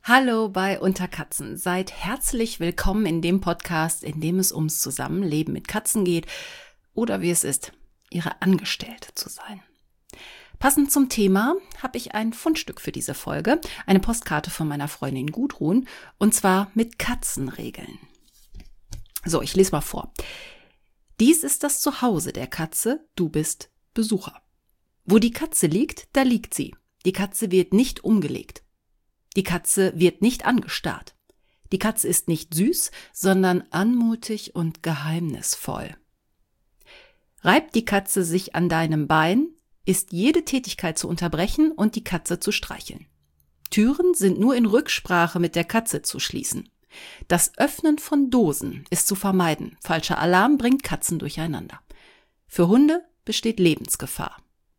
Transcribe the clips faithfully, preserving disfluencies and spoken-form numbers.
Hallo bei Unter Katzen. Seid herzlich willkommen in dem Podcast, in dem es ums Zusammenleben mit Katzen geht oder wie es ist, ihre Angestellte zu sein. Passend zum Thema habe ich ein Fundstück für diese Folge, eine Postkarte von meiner Freundin Gudrun, und zwar mit Katzenregeln. So, ich lese mal vor. Dies ist das Zuhause der Katze, du bist Besucher. Wo die Katze liegt, da liegt sie. Die Katze wird nicht umgelegt. Die Katze wird nicht angestarrt. Die Katze ist nicht süß, sondern anmutig und geheimnisvoll. Reibt die Katze sich an deinem Bein, ist jede Tätigkeit zu unterbrechen und die Katze zu streicheln. Türen sind nur in Rücksprache mit der Katze zu schließen. Das Öffnen von Dosen ist zu vermeiden. Falscher Alarm bringt Katzen durcheinander. Für Hunde besteht Lebensgefahr.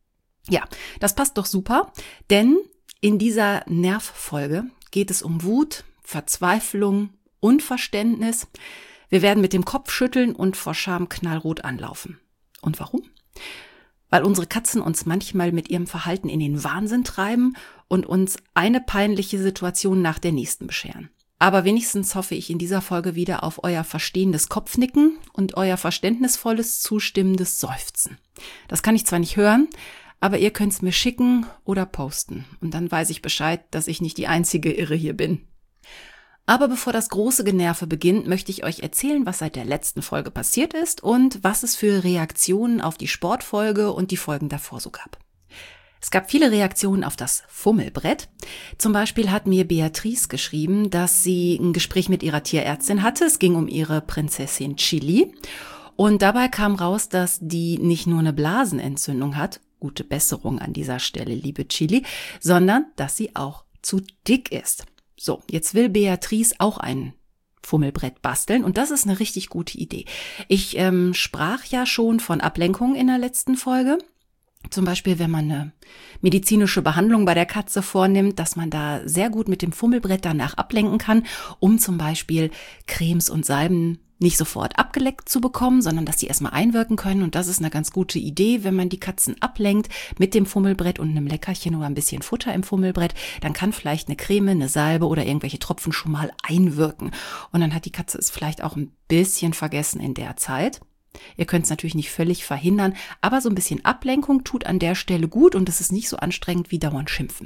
Ja, das passt doch super, denn in dieser Nervfolge geht es um Wut, Verzweiflung, Unverständnis. Wir werden mit dem Kopf schütteln und vor Scham knallrot anlaufen. Und warum? Weil unsere Katzen uns manchmal mit ihrem Verhalten in den Wahnsinn treiben und uns eine peinliche Situation nach der nächsten bescheren. Aber wenigstens hoffe ich in dieser Folge wieder auf euer verstehendes Kopfnicken und euer verständnisvolles, zustimmendes Seufzen. Das kann ich zwar nicht hören, aber ihr könnt es mir schicken oder posten. Und dann weiß ich Bescheid, dass ich nicht die einzige Irre hier bin. Aber bevor das große Generve beginnt, möchte ich euch erzählen, was seit der letzten Folge passiert ist und was es für Reaktionen auf die Sportfolge und die Folgen davor so gab. Es gab viele Reaktionen auf das Fummelbrett. Zum Beispiel hat mir Beatrice geschrieben, dass sie ein Gespräch mit ihrer Tierärztin hatte. Es ging um ihre Prinzessin Chili. Und dabei kam raus, dass die nicht nur eine Blasenentzündung hat, gute Besserung an dieser Stelle, liebe Chili, sondern dass sie auch zu dick ist. So, jetzt will Beatrice auch ein Fummelbrett basteln und das ist eine richtig gute Idee. Ich ähm, sprach ja schon von Ablenkung in der letzten Folge. Zum Beispiel, wenn man eine medizinische Behandlung bei der Katze vornimmt, dass man da sehr gut mit dem Fummelbrett danach ablenken kann, um zum Beispiel Cremes und Salben nicht sofort abgeleckt zu bekommen, sondern dass die erstmal einwirken können. Und das ist eine ganz gute Idee, wenn man die Katzen ablenkt mit dem Fummelbrett und einem Leckerchen oder ein bisschen Futter im Fummelbrett, dann kann vielleicht eine Creme, eine Salbe oder irgendwelche Tropfen schon mal einwirken. Und dann hat die Katze es vielleicht auch ein bisschen vergessen in der Zeit. Ihr könnt es natürlich nicht völlig verhindern, aber so ein bisschen Ablenkung tut an der Stelle gut und es ist nicht so anstrengend wie dauernd schimpfen.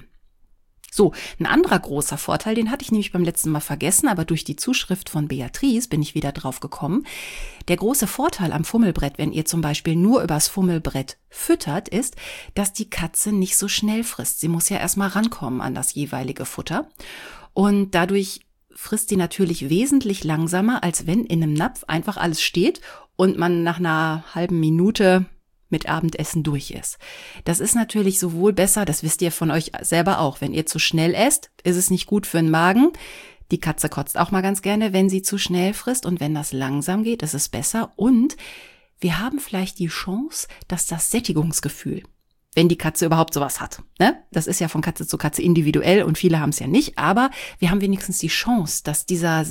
So, ein anderer großer Vorteil, den hatte ich nämlich beim letzten Mal vergessen, aber durch die Zuschrift von Beatrice bin ich wieder drauf gekommen. Der große Vorteil am Fummelbrett, wenn ihr zum Beispiel nur übers Fummelbrett füttert, ist, dass die Katze nicht so schnell frisst. Sie muss ja erstmal rankommen an das jeweilige Futter und dadurch frisst sie natürlich wesentlich langsamer, als wenn in einem Napf einfach alles steht und man nach einer halben Minute mit Abendessen durch ist. Das ist natürlich sowohl besser, das wisst ihr von euch selber auch, wenn ihr zu schnell esst, ist es nicht gut für den Magen. Die Katze kotzt auch mal ganz gerne, wenn sie zu schnell frisst und wenn das langsam geht, ist es besser und wir haben vielleicht die Chance, dass das Sättigungsgefühl, wenn die Katze überhaupt sowas hat, ne? Das ist ja von Katze zu Katze individuell und viele haben es ja nicht, aber wir haben wenigstens die Chance, dass dieser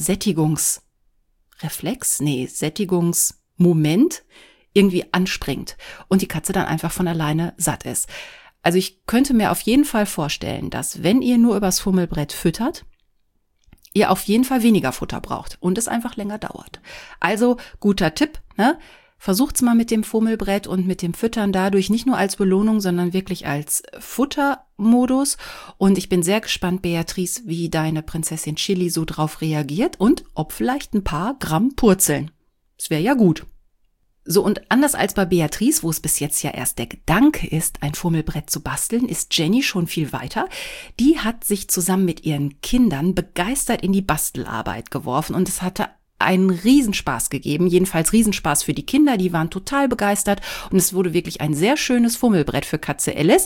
Sättigungsreflex, nee, Sättigungsmoment irgendwie anspringt und die Katze dann einfach von alleine satt ist. Also ich könnte mir auf jeden Fall vorstellen, dass wenn ihr nur übers Fummelbrett füttert, ihr auf jeden Fall weniger Futter braucht und es einfach länger dauert. Also guter Tipp, ne? Versucht's mal mit dem Fummelbrett und mit dem Füttern dadurch nicht nur als Belohnung, sondern wirklich als Futtermodus. Und ich bin sehr gespannt, Beatrice, wie deine Prinzessin Chili so drauf reagiert und ob vielleicht ein paar Gramm purzeln. Das wäre ja gut. So, und anders als bei Beatrice, wo es bis jetzt ja erst der Gedanke ist, ein Fummelbrett zu basteln, ist Jenny schon viel weiter. Die hat sich zusammen mit ihren Kindern begeistert in die Bastelarbeit geworfen und es hatte einen Riesenspaß gegeben, jedenfalls Riesenspaß für die Kinder, die waren total begeistert und es wurde wirklich ein sehr schönes Fummelbrett für Katze Alice,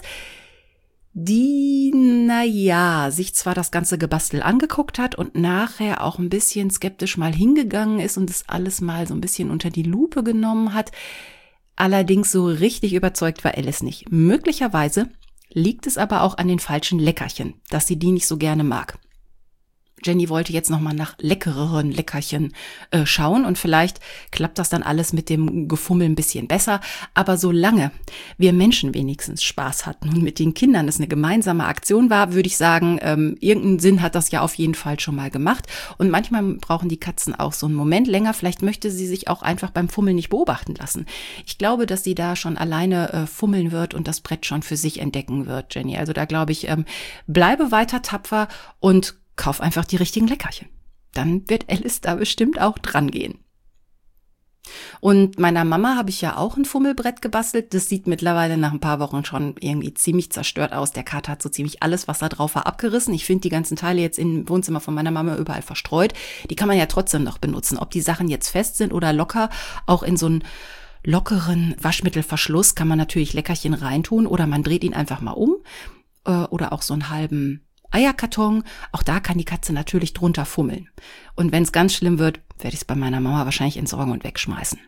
die, naja, sich zwar das ganze Gebastel angeguckt hat und nachher auch ein bisschen skeptisch mal hingegangen ist und das alles mal so ein bisschen unter die Lupe genommen hat. Allerdings so richtig überzeugt war Alice nicht. Möglicherweise liegt es aber auch an den falschen Leckerchen, dass sie die nicht so gerne mag. Jenny wollte jetzt nochmal nach leckereren Leckerchen äh, schauen und vielleicht klappt das dann alles mit dem Gefummel ein bisschen besser. Aber solange wir Menschen wenigstens Spaß hatten und mit den Kindern es eine gemeinsame Aktion war, würde ich sagen, ähm, irgendeinen Sinn hat das ja auf jeden Fall schon mal gemacht. Und manchmal brauchen die Katzen auch so einen Moment länger. Vielleicht möchte sie sich auch einfach beim Fummeln nicht beobachten lassen. Ich glaube, dass sie da schon alleine äh, fummeln wird und das Brett schon für sich entdecken wird, Jenny. Also da glaube ich, ähm, bleibe weiter tapfer und kauf einfach die richtigen Leckerchen. Dann wird Alice da bestimmt auch dran gehen. Und meiner Mama habe ich ja auch ein Fummelbrett gebastelt. Das sieht mittlerweile nach ein paar Wochen schon irgendwie ziemlich zerstört aus. Der Kater hat so ziemlich alles, was da drauf war, abgerissen. Ich finde die ganzen Teile jetzt im Wohnzimmer von meiner Mama überall verstreut. Die kann man ja trotzdem noch benutzen. Ob die Sachen jetzt fest sind oder locker, auch in so einen lockeren Waschmittelverschluss kann man natürlich Leckerchen reintun oder man dreht ihn einfach mal um äh, oder auch so einen halben Eierkarton. Auch da kann die Katze natürlich drunter fummeln. Und wenn es ganz schlimm wird, werde ich es bei meiner Mama wahrscheinlich entsorgen und wegschmeißen.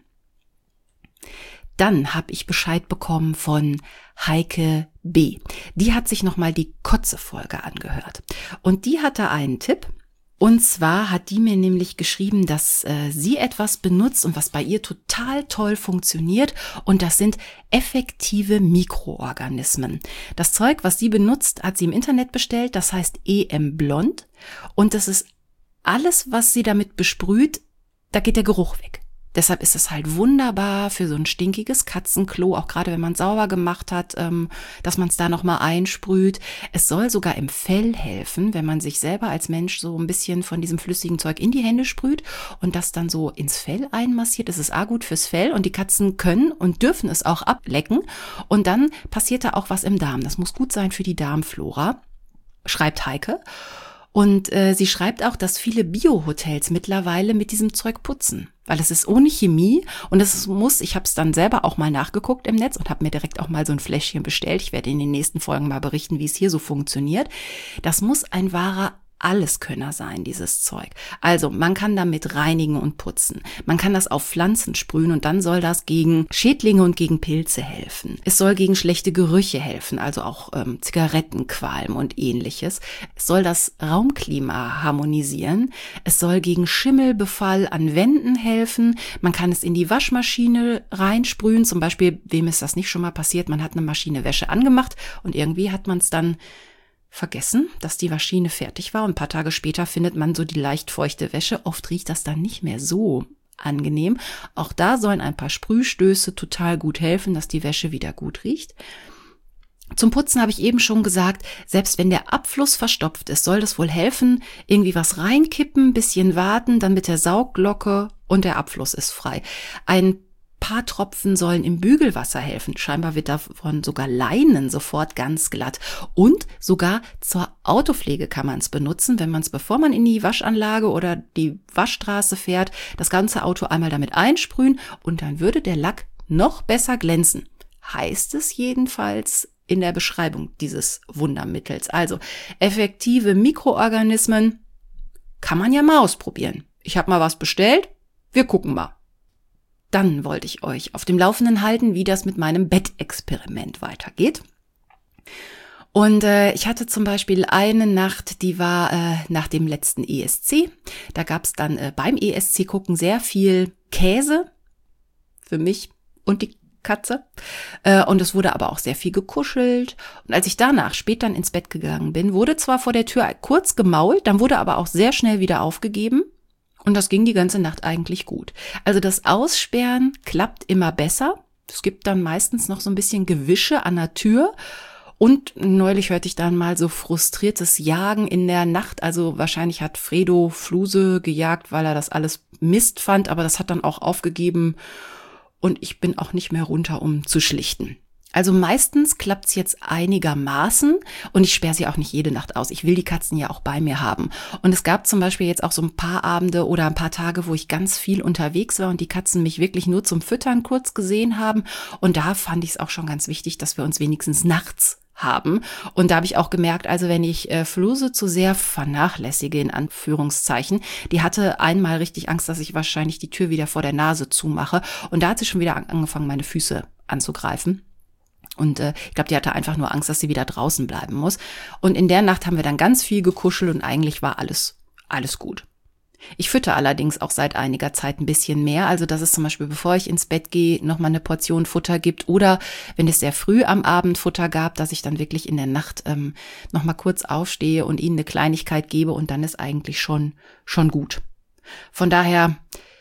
Dann habe ich Bescheid bekommen von Heike B. Die hat sich nochmal die Kotze-Folge angehört. Und die hatte einen Tipp. Und zwar hat die mir nämlich geschrieben, dass äh, sie etwas benutzt und was bei ihr total toll funktioniert. Und das sind effektive Mikroorganismen. Das Zeug, was sie benutzt, hat sie im Internet bestellt. Das heißt E M Blond. Und das ist alles, was sie damit besprüht, da geht der Geruch weg. Deshalb ist es halt wunderbar für so ein stinkiges Katzenklo, auch gerade wenn man sauber gemacht hat, ähm, dass man es da nochmal einsprüht. Es soll sogar im Fell helfen, wenn man sich selber als Mensch so ein bisschen von diesem flüssigen Zeug in die Hände sprüht und das dann so ins Fell einmassiert. Es ist auch gut fürs Fell und die Katzen können und dürfen es auch ablecken. Und dann passiert da auch was im Darm. Das muss gut sein für die Darmflora, schreibt Heike. Und äh, sie schreibt auch, dass viele Bio-Hotels mittlerweile mit diesem Zeug putzen, weil es ist ohne Chemie und es muss, ich habe es dann selber auch mal nachgeguckt im Netz und habe mir direkt auch mal so ein Fläschchen bestellt. Ich werde in den nächsten Folgen mal berichten, wie es hier so funktioniert. Das muss ein wahrer Alleskönner sein, dieses Zeug. Also man kann damit reinigen und putzen. Man kann das auf Pflanzen sprühen und dann soll das gegen Schädlinge und gegen Pilze helfen. Es soll gegen schlechte Gerüche helfen, also auch ähm, Zigarettenqualm und ähnliches. Es soll das Raumklima harmonisieren. Es soll gegen Schimmelbefall an Wänden helfen. Man kann es in die Waschmaschine reinsprühen. Zum Beispiel, wem ist das nicht schon mal passiert? Man hat eine Maschine Wäsche angemacht und irgendwie hat man es dann vergessen, dass die Maschine fertig war und ein paar Tage später findet man so die leicht feuchte Wäsche. Oft riecht das dann nicht mehr so angenehm. Auch da sollen ein paar Sprühstöße total gut helfen, dass die Wäsche wieder gut riecht. Zum Putzen habe ich eben schon gesagt, selbst wenn der Abfluss verstopft ist, soll das wohl helfen, irgendwie was reinkippen, bisschen warten, dann mit der Saugglocke und der Abfluss ist frei. Ein paar Tropfen sollen im Bügelwasser helfen. Scheinbar wird davon sogar Leinen sofort ganz glatt. Und sogar zur Autopflege kann man es benutzen, wenn man es, bevor man in die Waschanlage oder die Waschstraße fährt, das ganze Auto einmal damit einsprühen und dann würde der Lack noch besser glänzen. Heißt es jedenfalls in der Beschreibung dieses Wundermittels. Also effektive Mikroorganismen kann man ja mal ausprobieren. Ich habe mal was bestellt. Wir gucken mal. Dann wollte ich euch auf dem Laufenden halten, wie das mit meinem Bettexperiment weitergeht. Und äh, ich hatte zum Beispiel eine Nacht, die war äh, nach dem letzten E S C. Da gab es dann äh, beim E S C gucken sehr viel Käse für mich und die Katze. Äh, und es wurde aber auch sehr viel gekuschelt. Und als ich danach spät dann ins Bett gegangen bin, wurde zwar vor der Tür kurz gemault, dann wurde aber auch sehr schnell wieder aufgegeben. Und das ging die ganze Nacht eigentlich gut. Also das Aussperren klappt immer besser. Es gibt dann meistens noch so ein bisschen Gewische an der Tür. Und neulich hörte ich dann mal so frustriertes Jagen in der Nacht. Also wahrscheinlich hat Fredo Fluse gejagt, weil er das alles Mist fand. Aber das hat dann auch aufgegeben. Und ich bin auch nicht mehr runter, um zu schlichten. Also meistens klappt's jetzt einigermaßen und ich sperre sie auch nicht jede Nacht aus. Ich will die Katzen ja auch bei mir haben. Und es gab zum Beispiel jetzt auch so ein paar Abende oder ein paar Tage, wo ich ganz viel unterwegs war und die Katzen mich wirklich nur zum Füttern kurz gesehen haben. Und da fand ich es auch schon ganz wichtig, dass wir uns wenigstens nachts haben. Und da habe ich auch gemerkt, also wenn ich äh, Fluse zu sehr vernachlässige, in Anführungszeichen, die hatte einmal richtig Angst, dass ich wahrscheinlich die Tür wieder vor der Nase zumache. Und da hat sie schon wieder angefangen, meine Füße anzugreifen. Und äh, ich glaube, die hatte einfach nur Angst, dass sie wieder draußen bleiben muss. Und in der Nacht haben wir dann ganz viel gekuschelt und eigentlich war alles alles gut. Ich fütter allerdings auch seit einiger Zeit ein bisschen mehr, also dass es zum Beispiel, bevor ich ins Bett gehe, nochmal eine Portion Futter gibt oder wenn es sehr früh am Abend Futter gab, dass ich dann wirklich in der Nacht ähm, nochmal kurz aufstehe und ihnen eine Kleinigkeit gebe und dann ist eigentlich schon, schon gut. Von daher,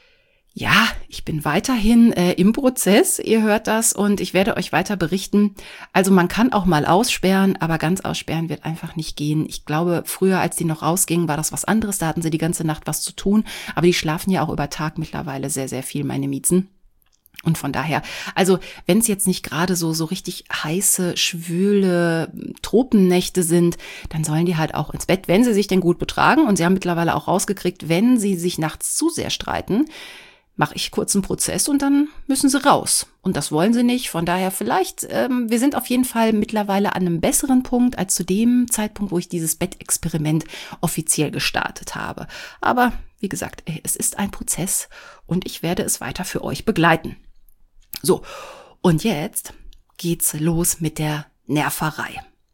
ja, ich bin weiterhin äh, im Prozess, ihr hört das und ich werde euch weiter berichten. Also man kann auch mal aussperren, aber ganz aussperren wird einfach nicht gehen. Ich glaube, früher, als die noch rausgingen, war das was anderes. Da hatten sie die ganze Nacht was zu tun, aber die schlafen ja auch über Tag mittlerweile sehr, sehr viel, meine Miezen. Und von daher, also wenn es jetzt nicht gerade so so richtig heiße, schwüle Tropennächte sind, dann sollen die halt auch ins Bett, wenn sie sich denn gut betragen. Und sie haben mittlerweile auch rausgekriegt, wenn sie sich nachts zu sehr streiten, mache ich kurz einen Prozess und dann müssen sie raus. Und das wollen sie nicht. Von daher vielleicht, ähm, wir sind auf jeden Fall mittlerweile an einem besseren Punkt als zu dem Zeitpunkt, wo ich dieses Bettexperiment offiziell gestartet habe. Aber wie gesagt, es ist ein Prozess und ich werde es weiter für euch begleiten. So, und jetzt geht's los mit der Nerverei.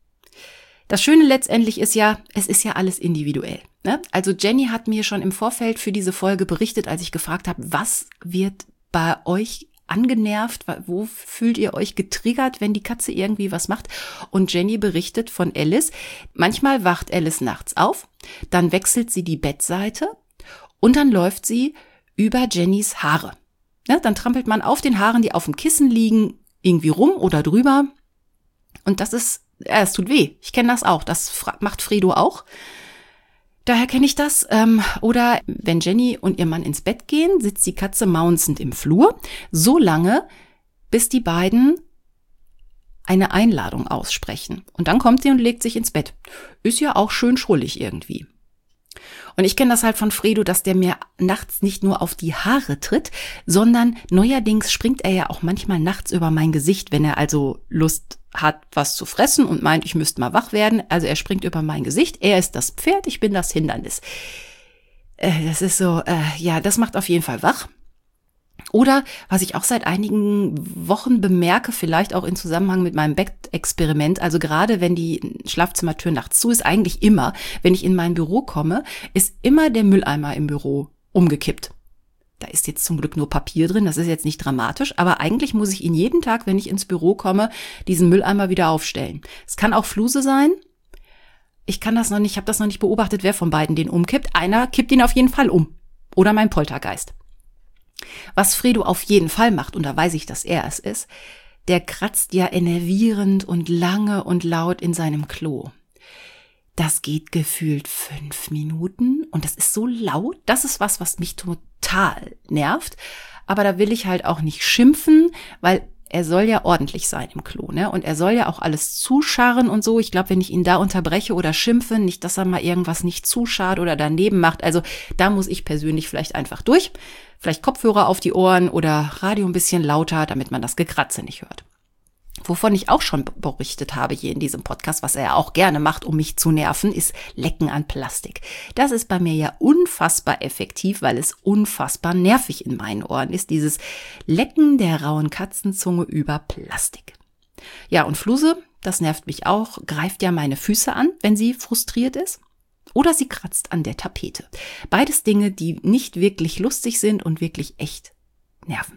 Das Schöne letztendlich ist ja, es ist ja alles individuell. Ne? Also Jenny hat mir schon im Vorfeld für diese Folge berichtet, als ich gefragt habe, was wird bei euch angenervt, wo fühlt ihr euch getriggert, wenn die Katze irgendwie was macht? Und Jenny berichtet von Alice, manchmal wacht Alice nachts auf, dann wechselt sie die Bettseite und dann läuft sie über Jennys Haare. Ne? Dann trampelt man auf den Haaren, die auf dem Kissen liegen, irgendwie rum oder drüber. Und das ist, ja, es tut weh. Ich kenne das auch. Das macht Fredo auch. Daher kenne ich das. Oder wenn Jenny und ihr Mann ins Bett gehen, sitzt die Katze maunzend im Flur, so lange, bis die beiden eine Einladung aussprechen. Und dann kommt sie und legt sich ins Bett. Ist ja auch schön schrullig irgendwie. Und ich kenne das halt von Fredo, dass der mir nachts nicht nur auf die Haare tritt, sondern neuerdings springt er ja auch manchmal nachts über mein Gesicht, wenn er also Lust hat, was zu fressen und meint, ich müsste mal wach werden. Also er springt über mein Gesicht, er ist das Pferd, ich bin das Hindernis. Äh, das ist so, äh, ja, das macht auf jeden Fall wach. Oder, was ich auch seit einigen Wochen bemerke, vielleicht auch in Zusammenhang mit meinem Bettexperiment, also gerade wenn die Schlafzimmertür nachts zu ist, eigentlich immer, wenn ich in mein Büro komme, ist immer der Mülleimer im Büro umgekippt. Da ist jetzt zum Glück nur Papier drin, das ist jetzt nicht dramatisch, aber eigentlich muss ich ihn jeden Tag, wenn ich ins Büro komme, diesen Mülleimer wieder aufstellen. Es kann auch Fluse sein. Ich kann das noch nicht, ich habe das noch nicht beobachtet, wer von beiden den umkippt. Einer kippt ihn auf jeden Fall um. Oder mein Poltergeist. Was Fredo auf jeden Fall macht, und da weiß ich, dass er es ist, der kratzt ja enervierend und lange und laut in seinem Klo. Das geht gefühlt fünf Minuten und das ist so laut, das ist was, was mich total nervt. Aber da will ich halt auch nicht schimpfen, weil er soll ja ordentlich sein im Klo, ne? Und er soll ja auch alles zuscharren und so. Ich glaube, wenn ich ihn da unterbreche oder schimpfe, nicht, dass er mal irgendwas nicht zuscharrt oder daneben macht. Also da muss ich persönlich vielleicht einfach durch. Vielleicht Kopfhörer auf die Ohren oder Radio ein bisschen lauter, damit man das Gekratze nicht hört. Wovon ich auch schon berichtet habe hier in diesem Podcast, was er auch gerne macht, um mich zu nerven, ist Lecken an Plastik. Das ist bei mir ja unfassbar effektiv, weil es unfassbar nervig in meinen Ohren ist, dieses Lecken der rauen Katzenzunge über Plastik. Ja, und Fluse, das nervt mich auch, greift ja meine Füße an, wenn sie frustriert ist. Oder sie kratzt an der Tapete. Beides Dinge, die nicht wirklich lustig sind und wirklich echt nerven.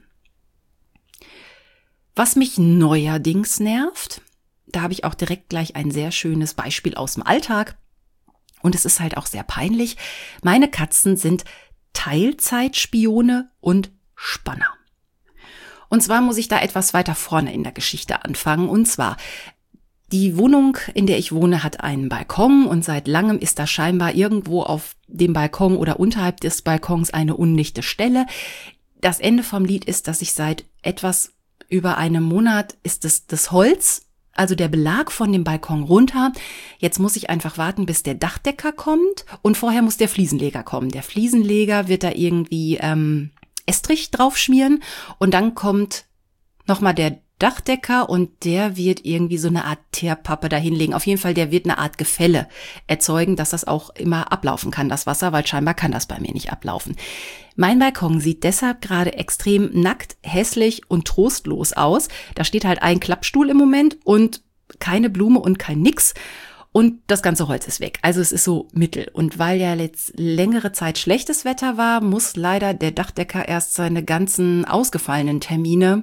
Was mich neuerdings nervt, da habe ich auch direkt gleich ein sehr schönes Beispiel aus dem Alltag. Und es ist halt auch sehr peinlich. Meine Katzen sind Teilzeitspione und Spanner. Und zwar muss ich da etwas weiter vorne in der Geschichte anfangen. Und zwar, die Wohnung, in der ich wohne, hat einen Balkon und seit langem ist da scheinbar irgendwo auf dem Balkon oder unterhalb des Balkons eine undichte Stelle. Das Ende vom Lied ist, dass ich seit etwas über einem Monat ist es das Holz, also der Belag von dem Balkon runter. Jetzt muss ich einfach warten, bis der Dachdecker kommt und vorher muss der Fliesenleger kommen. Der Fliesenleger wird da irgendwie ähm, Estrich draufschmieren und dann kommt nochmal der Dachdecker und der wird irgendwie so eine Art Teerpappe da hinlegen. Auf jeden Fall, der wird eine Art Gefälle erzeugen, dass das auch immer ablaufen kann, das Wasser, weil scheinbar kann das bei mir nicht ablaufen. Mein Balkon sieht deshalb gerade extrem nackt, hässlich und trostlos aus. Da steht halt ein Klappstuhl im Moment und keine Blume und kein Nix. und das ganze Holz ist weg. Also es ist so mittel. Und weil ja jetzt längere Zeit schlechtes Wetter war, muss leider der Dachdecker erst seine ganzen ausgefallenen Termine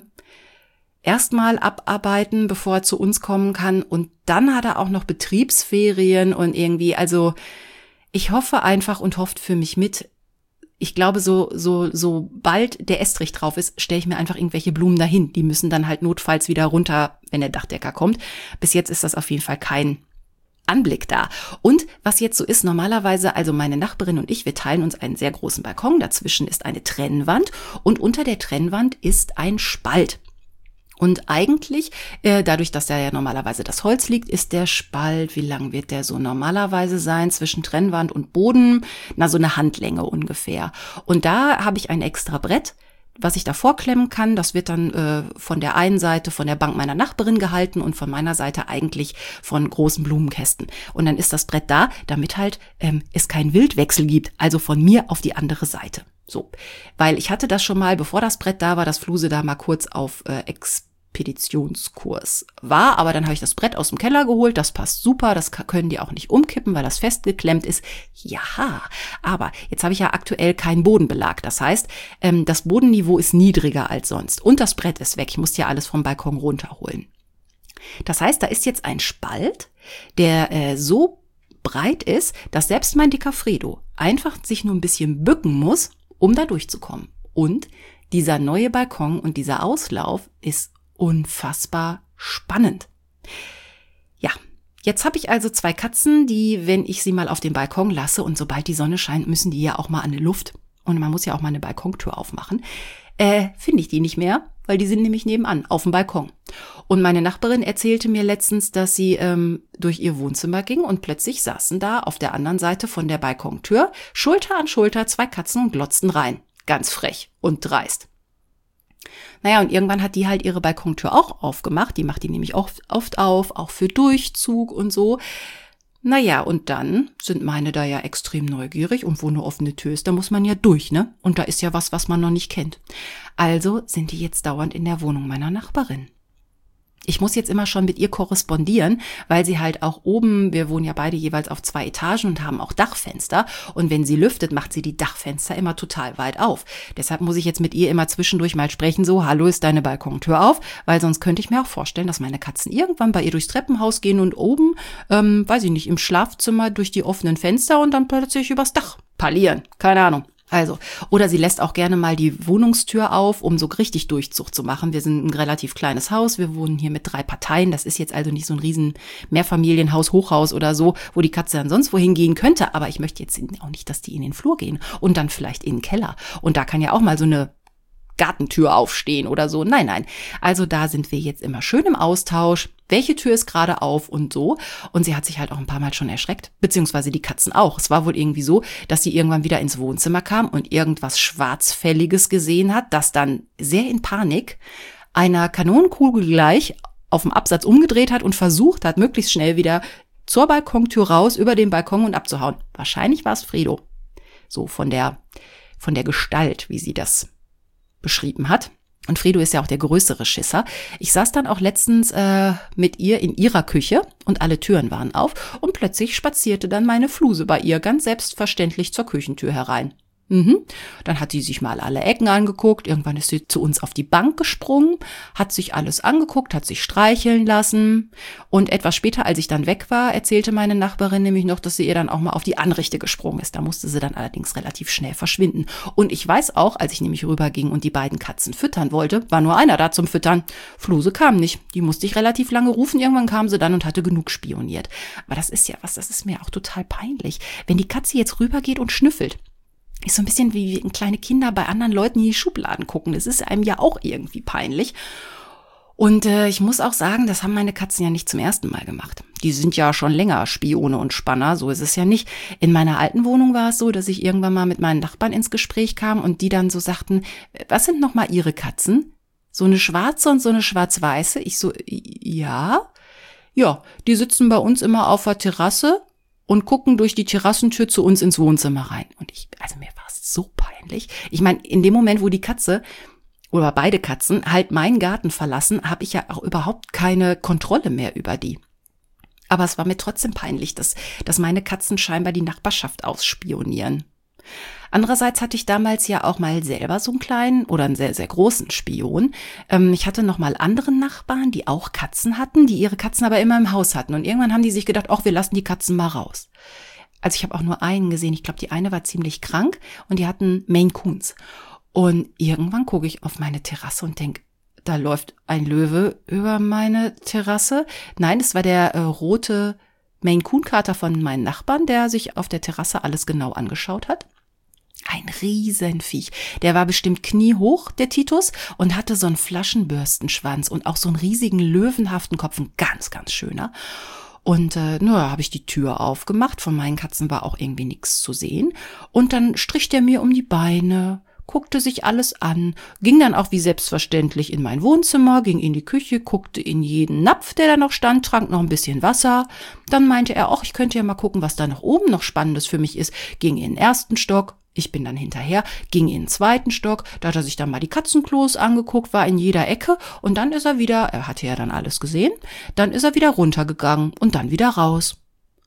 erstmal abarbeiten, bevor er zu uns kommen kann. Und dann hat er auch noch Betriebsferien und irgendwie, also ich hoffe einfach und hofft für mich mit. Ich glaube, so, so, so bald der Estrich drauf ist, stelle ich mir einfach irgendwelche Blumen dahin. Die müssen dann halt notfalls wieder runter, wenn der Dachdecker kommt. Bis jetzt ist das auf jeden Fall kein Anblick da. Und was jetzt so ist, normalerweise, also meine Nachbarin und ich, wir teilen uns einen sehr großen Balkon. Dazwischen ist eine Trennwand und unter der Trennwand ist ein Spalt. Und eigentlich, äh, dadurch, dass da ja normalerweise das Holz liegt, ist der Spalt, wie lang wird der so normalerweise sein, zwischen Trennwand und Boden? Na, so eine Handlänge ungefähr. Und da habe ich ein extra Brett, was ich da vorklemmen kann. Das wird dann äh, von der einen Seite von der Bank meiner Nachbarin gehalten und von meiner Seite eigentlich von großen Blumenkästen. Und dann ist das Brett da, damit halt ähm, es keinen Wildwechsel gibt, also von mir auf die andere Seite. So, weil ich hatte das schon mal, bevor das Brett da war, dass Fluse da mal kurz auf äh, Expeditionskurs war, aber dann habe ich das Brett aus dem Keller geholt, das passt super, das können die auch nicht umkippen, weil das festgeklemmt ist. Ja, aber jetzt habe ich ja aktuell keinen Bodenbelag, das heißt, ähm, das Bodenniveau ist niedriger als sonst und das Brett ist weg, ich muss ja alles vom Balkon runterholen. Das heißt, da ist jetzt ein Spalt, der äh, so breit ist, dass selbst mein dicker Fredo einfach sich nur ein bisschen bücken muss, um da durchzukommen. Und dieser neue Balkon und dieser Auslauf ist unfassbar spannend. Ja, jetzt habe ich also zwei Katzen, die, wenn ich sie mal auf den Balkon lasse und sobald die Sonne scheint, müssen die ja auch mal an die Luft. Und man muss ja auch mal eine Balkontür aufmachen. Äh, finde ich die nicht mehr, weil die sind nämlich nebenan, auf dem Balkon. Und meine Nachbarin erzählte mir letztens, dass sie ähm, durch ihr Wohnzimmer ging und plötzlich saßen da auf der anderen Seite von der Balkontür Schulter an Schulter zwei Katzen und glotzten rein. Ganz frech und dreist. Naja, und irgendwann hat die halt ihre Balkontür auch aufgemacht. Die macht die nämlich oft, oft auf, auch für Durchzug und so. Naja, und dann sind meine da ja extrem neugierig und wo eine offene Tür ist, da muss man ja durch, ne? Und da ist ja was, was man noch nicht kennt. Also sind die jetzt dauernd in der Wohnung meiner Nachbarin. Ich muss jetzt immer schon mit ihr korrespondieren, weil sie halt auch oben, wir wohnen ja beide jeweils auf zwei Etagen und haben auch Dachfenster. Und wenn sie lüftet, macht sie die Dachfenster immer total weit auf. Deshalb muss ich jetzt mit ihr immer zwischendurch mal sprechen, so, hallo, ist deine Balkontür auf? Weil sonst könnte ich mir auch vorstellen, dass meine Katzen irgendwann bei ihr durchs Treppenhaus gehen und oben, ähm, weiß ich nicht, im Schlafzimmer durch die offenen Fenster und dann plötzlich übers Dach parlieren. Keine Ahnung. Also, oder sie lässt auch gerne mal die Wohnungstür auf, um so richtig Durchzug zu machen. Wir sind ein relativ kleines Haus, wir wohnen hier mit drei Parteien. Das ist jetzt also nicht so ein riesen Mehrfamilienhaus, Hochhaus oder so, wo die Katze dann sonst wohin gehen könnte. Aber ich möchte jetzt auch nicht, dass die in den Flur gehen und dann vielleicht in den Keller. Und da kann ja auch mal so eine Gartentür aufstehen oder so. Nein, nein. Also da sind wir jetzt immer schön im Austausch. Welche Tür ist gerade auf und so. Und sie hat sich halt auch ein paar Mal schon erschreckt, beziehungsweise die Katzen auch. Es war wohl irgendwie so, dass sie irgendwann wieder ins Wohnzimmer kam und irgendwas Schwarzfälliges gesehen hat, das dann sehr in Panik einer Kanonenkugel gleich auf dem Absatz umgedreht hat und versucht hat, möglichst schnell wieder zur Balkontür raus, über den Balkon und abzuhauen. Wahrscheinlich war es Fredo. So von der, von der Gestalt, wie sie das beschrieben hat. Und Fredo ist ja auch der größere Schisser. Ich saß dann auch letztens äh, mit ihr in ihrer Küche und alle Türen waren auf und plötzlich spazierte dann meine Fluse bei ihr ganz selbstverständlich zur Küchentür herein. Mhm. Dann hat sie sich mal alle Ecken angeguckt. Irgendwann ist sie zu uns auf die Bank gesprungen, hat sich alles angeguckt, hat sich streicheln lassen. Und etwas später, als ich dann weg war, erzählte meine Nachbarin nämlich noch, dass sie ihr dann auch mal auf die Anrichte gesprungen ist. Da musste sie dann allerdings relativ schnell verschwinden. Und ich weiß auch, als ich nämlich rüberging und die beiden Katzen füttern wollte, war nur einer da zum Füttern. Fluse kam nicht. Die musste ich relativ lange rufen. Irgendwann kam sie dann und hatte genug spioniert. Aber das ist ja was, das ist mir auch total peinlich. Wenn die Katze jetzt rübergeht und schnüffelt, ist so ein bisschen wie kleine Kinder bei anderen Leuten in die Schubladen gucken. Das ist einem ja auch irgendwie peinlich. Und äh, ich muss auch sagen, das haben meine Katzen ja nicht zum ersten Mal gemacht. Die sind ja schon länger Spione und Spanner, so ist es ja nicht. In meiner alten Wohnung war es so, dass ich irgendwann mal mit meinen Nachbarn ins Gespräch kam und die dann so sagten, was sind nochmal ihre Katzen? So eine schwarze und so eine schwarz-weiße? Ich so, ja. Ja, die sitzen bei uns immer auf der Terrasse und gucken durch die Terrassentür zu uns ins Wohnzimmer rein. Und ich, also mir war es so peinlich. Ich meine, in dem Moment, wo die Katze oder beide Katzen halt meinen Garten verlassen, habe ich ja auch überhaupt keine Kontrolle mehr über die. Aber es war mir trotzdem peinlich, dass, dass meine Katzen scheinbar die Nachbarschaft ausspionieren. Andererseits hatte ich damals ja auch mal selber so einen kleinen oder einen sehr, sehr großen Spion. Ähm, ich hatte noch mal andere Nachbarn, die auch Katzen hatten, die ihre Katzen aber immer im Haus hatten. Und irgendwann haben die sich gedacht, ach, wir lassen die Katzen mal raus. Also ich habe auch nur einen gesehen. Ich glaube, die eine war ziemlich krank und die hatten Maine Coons. Und irgendwann gucke ich auf meine Terrasse und denke, da läuft ein Löwe über meine Terrasse. Nein, es war der äh, rote Maine Coon Kater von meinen Nachbarn, der sich auf der Terrasse alles genau angeschaut hat. Ein Riesenviech. Der war bestimmt kniehoch, der Titus, und hatte so einen Flaschenbürstenschwanz und auch so einen riesigen löwenhaften Kopf, ein ganz, ganz schöner. Und äh, naja, habe ich die Tür aufgemacht. Von meinen Katzen war auch irgendwie nichts zu sehen. Und dann strich der mir um die Beine, guckte sich alles an, ging dann auch wie selbstverständlich in mein Wohnzimmer, ging in die Küche, guckte in jeden Napf, der da noch stand, trank noch ein bisschen Wasser. Dann meinte er, ach, ich könnte ja mal gucken, was da noch oben noch Spannendes für mich ist. Ging in den ersten Stock. Ich bin dann hinterher, ging in den zweiten Stock, da hat er sich dann mal die Katzenklos angeguckt, war in jeder Ecke und dann ist er wieder, er hatte ja dann alles gesehen, dann ist er wieder runtergegangen und dann wieder raus.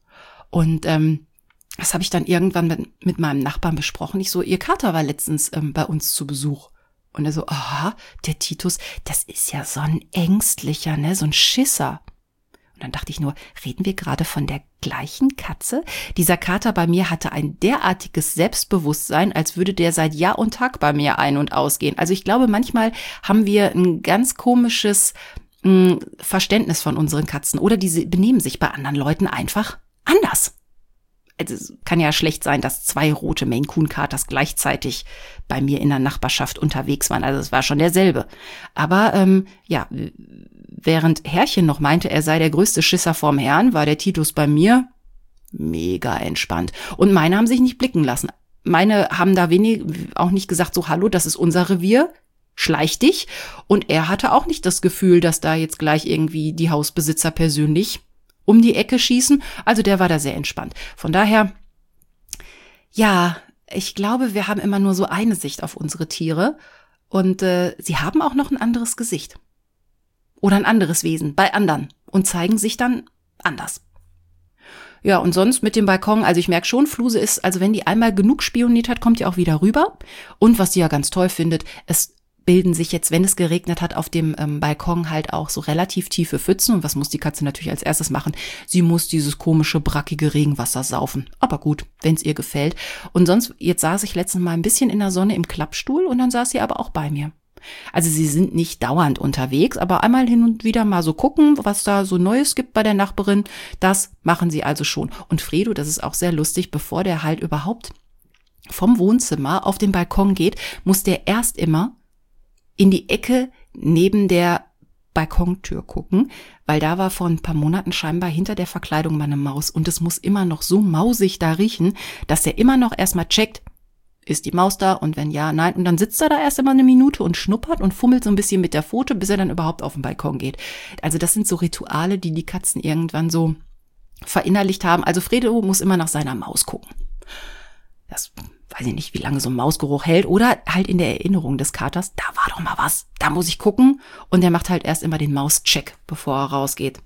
Und ähm, das habe ich dann irgendwann mit, mit meinem Nachbarn besprochen. Ich so, ihr Kater war letztens ähm, bei uns zu Besuch. Und er so, aha, der Titus, das ist ja so ein Ängstlicher, ne, so ein Schisser. Und dann dachte ich nur, reden wir gerade von der gleichen Katze? Dieser Kater bei mir hatte ein derartiges Selbstbewusstsein, als würde der seit Jahr und Tag bei mir ein- und ausgehen. Also ich glaube, manchmal haben wir ein ganz komisches mh, Verständnis von unseren Katzen oder die benehmen sich bei anderen Leuten einfach anders. Also es kann ja schlecht sein, dass zwei rote Maine Coon Katers gleichzeitig bei mir in der Nachbarschaft unterwegs waren. Also es war schon derselbe. Aber ähm, ja, während Herrchen noch meinte, er sei der größte Schisser vorm Herrn, war der Titus bei mir mega entspannt. Und meine haben sich nicht blicken lassen. Meine haben da wenig auch nicht gesagt, so hallo, das ist unser Revier, schleich dich. Und er hatte auch nicht das Gefühl, dass da jetzt gleich irgendwie die Hausbesitzer persönlich um die Ecke schießen. Also der war da sehr entspannt. Von daher, ja, ich glaube, wir haben immer nur so eine Sicht auf unsere Tiere. Und äh, sie haben auch noch ein anderes Gesicht. Oder ein anderes Wesen bei anderen und zeigen sich dann anders. Ja, und sonst mit dem Balkon, also ich merke schon, Fluse ist, also wenn die einmal genug spioniert hat, kommt die auch wieder rüber. Und was sie ja ganz toll findet, es bilden sich jetzt, wenn es geregnet hat, auf dem ähm, Balkon halt auch so relativ tiefe Pfützen. Und was muss die Katze natürlich als erstes machen? Sie muss dieses komische, brackige Regenwasser saufen. Aber gut, wenn es ihr gefällt. Und sonst, jetzt saß ich letztens mal ein bisschen in der Sonne im Klappstuhl und dann saß sie aber auch bei mir. Also sie sind nicht dauernd unterwegs, aber einmal hin und wieder mal so gucken, was da so Neues gibt bei der Nachbarin. Das machen sie also schon. Und Fredo, das ist auch sehr lustig, bevor der halt überhaupt vom Wohnzimmer auf den Balkon geht, muss der erst immer in die Ecke neben der Balkontür gucken, weil da war vor ein paar Monaten scheinbar hinter der Verkleidung mal eine Maus und es muss immer noch so mausig da riechen, dass er immer noch erstmal checkt, ist die Maus da und wenn ja, nein. Und dann sitzt er da erst immer eine Minute und schnuppert und fummelt so ein bisschen mit der Pfote, bis er dann überhaupt auf den Balkon geht. Also das sind so Rituale, die die Katzen irgendwann so verinnerlicht haben. Also Fredo muss immer nach seiner Maus gucken. Das weiß ich nicht, wie lange so ein Mausgeruch hält. Oder halt in der Erinnerung des Katers, da war doch mal was, da muss ich gucken. Und der macht halt erst immer den Mauscheck, bevor er rausgeht.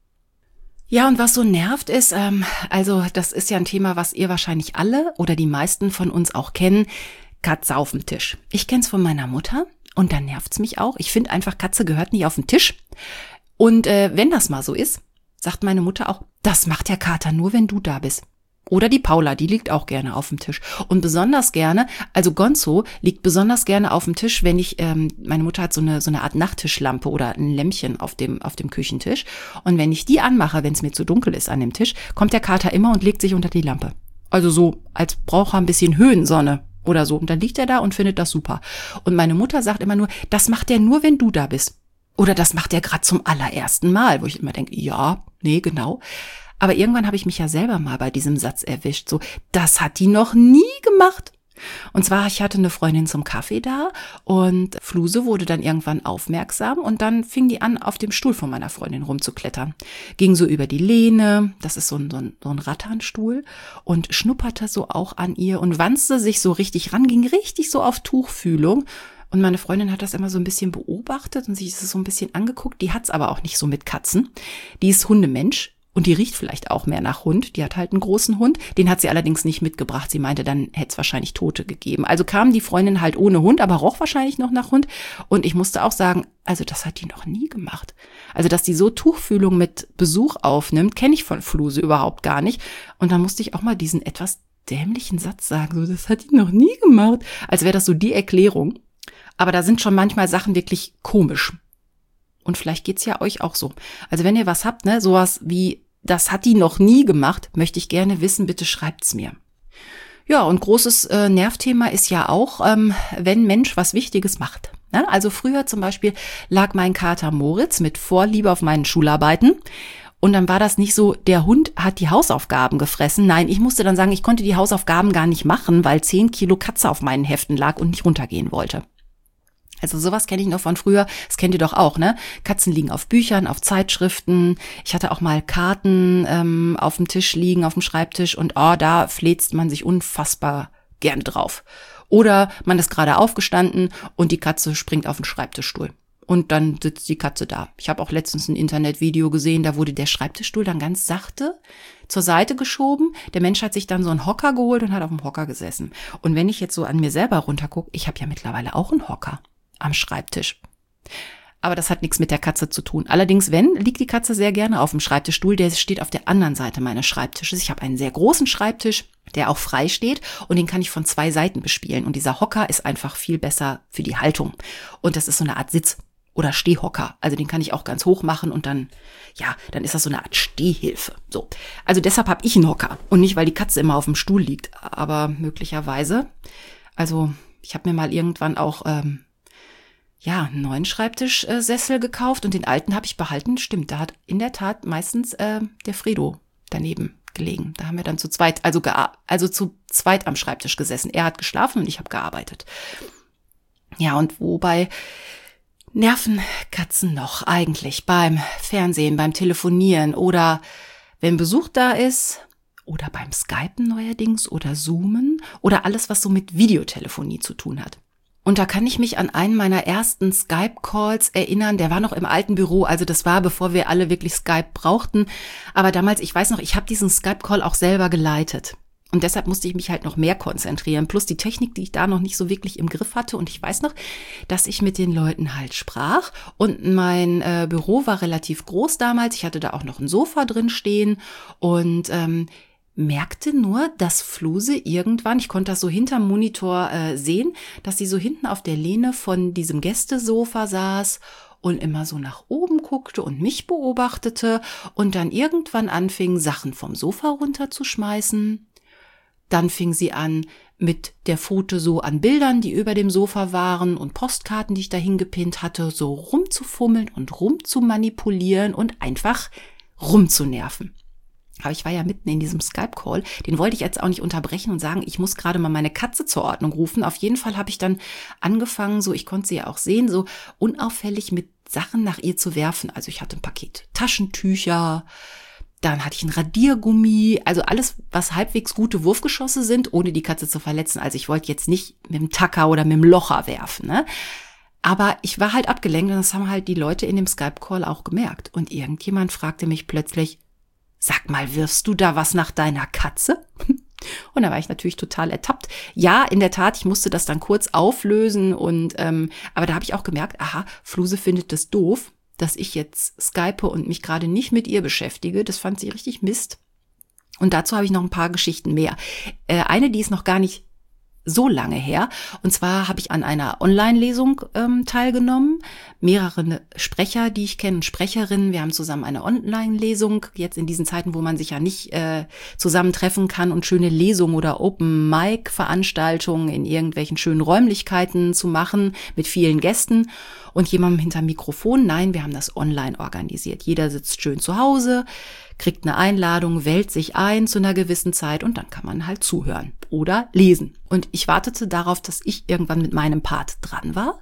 Ja, und was so nervt ist, ähm, also das ist ja ein Thema, was ihr wahrscheinlich alle oder die meisten von uns auch kennen, Katze auf dem Tisch. Ich kenn's von meiner Mutter und da nervt's mich auch. Ich finde einfach, Katze gehört nicht auf den Tisch. Und äh, wenn das mal so ist, sagt meine Mutter auch, das macht der Kater nur, wenn du da bist. Oder die Paula, die liegt auch gerne auf dem Tisch. Und besonders gerne, also Gonzo liegt besonders gerne auf dem Tisch, wenn ich, ähm, meine Mutter hat so eine so eine Art Nachttischlampe oder ein Lämpchen auf dem auf dem Küchentisch. Und wenn ich die anmache, wenn es mir zu dunkel ist an dem Tisch, kommt der Kater immer und legt sich unter die Lampe. Also so, als braucht er ein bisschen Höhensonne oder so. Und dann liegt er da und findet das super. Und meine Mutter sagt immer nur, das macht er nur, wenn du da bist. Oder das macht er gerade zum allerersten Mal, wo ich immer denke, ja, nee, genau. Aber irgendwann habe ich mich ja selber mal bei diesem Satz erwischt. So, das hat die noch nie gemacht. Und zwar, ich hatte eine Freundin zum Kaffee da und Fluse wurde dann irgendwann aufmerksam und dann fing die an, auf dem Stuhl von meiner Freundin rumzuklettern. Ging so über die Lehne, das ist so ein, so ein, so ein Ratternstuhl, und schnupperte so auch an ihr und wanzte sich so richtig ran, ging richtig so auf Tuchfühlung. Und meine Freundin hat das immer so ein bisschen beobachtet und sich das so ein bisschen angeguckt. Die hat's aber auch nicht so mit Katzen. Die ist Hundemensch. Und die riecht vielleicht auch mehr nach Hund. Die hat halt einen großen Hund. Den hat sie allerdings nicht mitgebracht. Sie meinte, dann hätte es wahrscheinlich Tote gegeben. Also kam die Freundin halt ohne Hund, aber roch wahrscheinlich noch nach Hund. Und ich musste auch sagen, also das hat die noch nie gemacht. Also dass die so Tuchfühlung mit Besuch aufnimmt, kenne ich von Fluse überhaupt gar nicht. Und dann musste ich auch mal diesen etwas dämlichen Satz sagen. So, das hat die noch nie gemacht. Als wäre das so die Erklärung. Aber da sind schon manchmal Sachen wirklich komisch. Und vielleicht geht's ja euch auch so. Also wenn ihr was habt, ne, sowas wie, das hat die noch nie gemacht, möchte ich gerne wissen, bitte schreibt's mir. Ja, und großes äh, Nervthema ist ja auch, ähm, wenn Mensch was Wichtiges macht. Ne? Also früher zum Beispiel lag mein Kater Moritz mit Vorliebe auf meinen Schularbeiten. Und dann war das nicht so, der Hund hat die Hausaufgaben gefressen. Nein, ich musste dann sagen, ich konnte die Hausaufgaben gar nicht machen, weil zehn Kilo Katze auf meinen Heften lag und nicht runtergehen wollte. Also sowas kenne ich noch von früher, das kennt ihr doch auch, ne? Katzen liegen auf Büchern, auf Zeitschriften. Ich hatte auch mal Karten ähm, auf dem Tisch liegen, auf dem Schreibtisch und oh, da fläzt man sich unfassbar gerne drauf. Oder man ist gerade aufgestanden und die Katze springt auf den Schreibtischstuhl. Und dann sitzt die Katze da. Ich habe auch letztens ein Internetvideo gesehen, da wurde der Schreibtischstuhl dann ganz sachte zur Seite geschoben. Der Mensch hat sich dann so einen Hocker geholt und hat auf dem Hocker gesessen. Und wenn ich jetzt so an mir selber runtergucke, ich habe ja mittlerweile auch einen Hocker am Schreibtisch. Aber das hat nichts mit der Katze zu tun. Allerdings, wenn, liegt die Katze sehr gerne auf dem Schreibtischstuhl. Der steht auf der anderen Seite meines Schreibtisches. Ich habe einen sehr großen Schreibtisch, der auch frei steht und den kann ich von zwei Seiten bespielen. Und dieser Hocker ist einfach viel besser für die Haltung. Und das ist so eine Art Sitz- oder Stehhocker. Also den kann ich auch ganz hoch machen und dann, ja, dann ist das so eine Art Stehhilfe. So. Also deshalb habe ich einen Hocker und nicht, weil die Katze immer auf dem Stuhl liegt. Aber möglicherweise, also ich habe mir mal irgendwann auch ähm, ja, einen neuen Schreibtischsessel gekauft und den alten habe ich behalten. Stimmt, da hat in der Tat meistens äh, der Fredo daneben gelegen. Da haben wir dann zu zweit, also, gea- also zu zweit am Schreibtisch gesessen. Er hat geschlafen und ich habe gearbeitet. Ja, und wobei nerven Katzen noch eigentlich beim Fernsehen, beim Telefonieren oder wenn Besuch da ist oder beim Skypen neuerdings oder Zoomen oder alles, was so mit Videotelefonie zu tun hat. Und da kann ich mich an einen meiner ersten Skype-Calls erinnern, der war noch im alten Büro, also das war, bevor wir alle wirklich Skype brauchten. Aber damals, ich weiß noch, ich habe diesen Skype-Call auch selber geleitet. Und deshalb musste ich mich halt noch mehr konzentrieren. Plus die Technik, die ich da noch nicht so wirklich im Griff hatte. Und ich weiß noch, dass ich mit den Leuten halt sprach. Und mein äh, Büro war relativ groß damals. Ich hatte da auch noch ein Sofa drin stehen. Und ähm, merkte nur, dass Fluse irgendwann, ich konnte das so hinterm Monitor äh, sehen, dass sie so hinten auf der Lehne von diesem Gästesofa saß und immer so nach oben guckte und mich beobachtete und dann irgendwann anfing, Sachen vom Sofa runterzuschmeißen. Dann fing sie an mit der Pfote so an Bildern, die über dem Sofa waren und Postkarten, die ich da hingepinnt hatte, so rumzufummeln und rumzumanipulieren und einfach rumzunerven. Aber ich war ja mitten in diesem Skype-Call, den wollte ich jetzt auch nicht unterbrechen und sagen, ich muss gerade mal meine Katze zur Ordnung rufen. Auf jeden Fall habe ich dann angefangen, so, ich konnte sie ja auch sehen, so unauffällig mit Sachen nach ihr zu werfen. Also ich hatte ein Paket Taschentücher, dann hatte ich ein Radiergummi, also alles, was halbwegs gute Wurfgeschosse sind, ohne die Katze zu verletzen. Also ich wollte jetzt nicht mit dem Tacker oder mit dem Locher werfen, ne? Aber ich war halt abgelenkt und das haben halt die Leute in dem Skype-Call auch gemerkt. Und irgendjemand fragte mich plötzlich, sag mal, wirfst du da was nach deiner Katze? Und da war ich natürlich total ertappt. Ja, in der Tat, ich musste das dann kurz auflösen und ähm, aber da habe ich auch gemerkt, aha, Fluse findet das doof, dass ich jetzt skype und mich gerade nicht mit ihr beschäftige. Das fand sie richtig Mist. Und dazu habe ich noch ein paar Geschichten mehr. Äh, eine, die ist noch gar nicht so lange her. Und zwar habe ich an einer Online-Lesung ähm, teilgenommen. Mehrere Sprecher, die ich kenne, Sprecherinnen. Wir haben zusammen eine Online-Lesung. Jetzt in diesen Zeiten, wo man sich ja nicht äh, zusammentreffen kann und schöne Lesungen oder Open-Mic-Veranstaltungen in irgendwelchen schönen Räumlichkeiten zu machen mit vielen Gästen und jemandem hinterm Mikrofon. Nein, wir haben das online organisiert. Jeder sitzt schön zu Hause, kriegt eine Einladung, wählt sich ein zu einer gewissen Zeit und dann kann man halt zuhören oder lesen. Und ich wartete darauf, dass ich irgendwann mit meinem Part dran war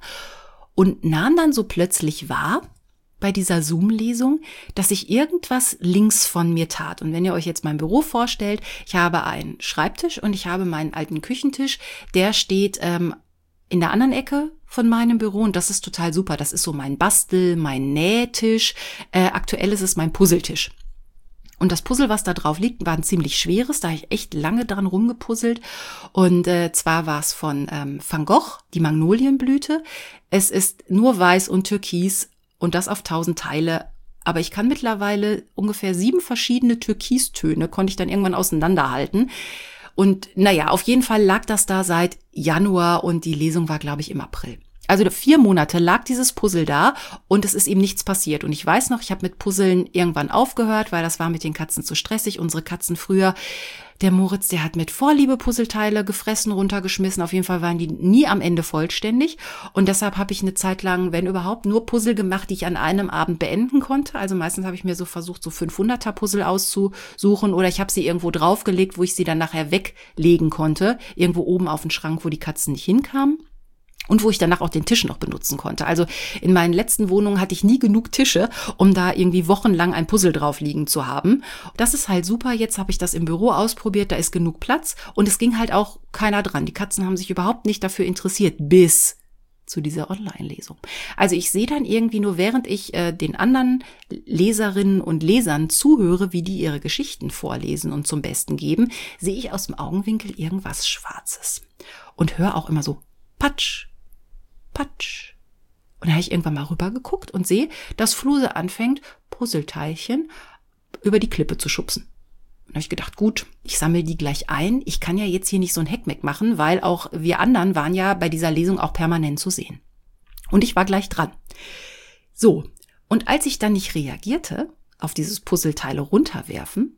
und nahm dann so plötzlich wahr bei dieser Zoom-Lesung, dass sich irgendwas links von mir tat. Und wenn ihr euch jetzt mein Büro vorstellt, ich habe einen Schreibtisch und ich habe meinen alten Küchentisch, der steht ähm, in der anderen Ecke von meinem Büro und das ist total super. Das ist so mein Bastel, mein Nähtisch. Äh, aktuell ist es mein Puzzletisch. Und das Puzzle, was da drauf liegt, war ein ziemlich schweres. Da habe ich echt lange dran rumgepuzzelt. Und äh, zwar war es von ähm, Van Gogh, die Magnolienblüte. Es ist nur weiß und türkis und das auf tausend Teile. Aber ich kann mittlerweile ungefähr sieben verschiedene Türkistöne, konnte ich dann irgendwann auseinanderhalten. Und naja, auf jeden Fall lag das da seit Januar und die Lesung war, glaube ich, im April. Also vier Monate lag dieses Puzzle da und es ist ihm nichts passiert. Und ich weiß noch, ich habe mit Puzzeln irgendwann aufgehört, weil das war mit den Katzen zu stressig. Unsere Katzen früher, der Moritz, der hat mit Vorliebe Puzzleteile gefressen, runtergeschmissen. Auf jeden Fall waren die nie am Ende vollständig. Und deshalb habe ich eine Zeit lang, wenn überhaupt, nur Puzzle gemacht, die ich an einem Abend beenden konnte. Also meistens habe ich mir so versucht, so fünfhunderter Puzzle auszusuchen oder ich habe sie irgendwo draufgelegt, wo ich sie dann nachher weglegen konnte. Irgendwo oben auf den Schrank, wo die Katzen nicht hinkamen. Und wo ich danach auch den Tisch noch benutzen konnte. Also in meinen letzten Wohnungen hatte ich nie genug Tische, um da irgendwie wochenlang ein Puzzle drauf liegen zu haben. Das ist halt super. Jetzt habe ich das im Büro ausprobiert. Da ist genug Platz. Und es ging halt auch keiner dran. Die Katzen haben sich überhaupt nicht dafür interessiert, bis zu dieser Online-Lesung. Also ich sehe dann irgendwie nur, während ich äh, den anderen Leserinnen und Lesern zuhöre, wie die ihre Geschichten vorlesen und zum Besten geben, sehe ich aus dem Augenwinkel irgendwas Schwarzes. Und höre auch immer so Patsch. Patsch. Und da habe ich irgendwann mal rübergeguckt und sehe, dass Fluse anfängt, Puzzleteilchen über die Klippe zu schubsen. Und da habe ich gedacht, gut, ich sammle die gleich ein. Ich kann ja jetzt hier nicht so ein Heckmeck machen, weil auch wir anderen waren ja bei dieser Lesung auch permanent zu sehen. Und ich war gleich dran. So, und als ich dann nicht reagierte auf dieses Puzzleteile runterwerfen,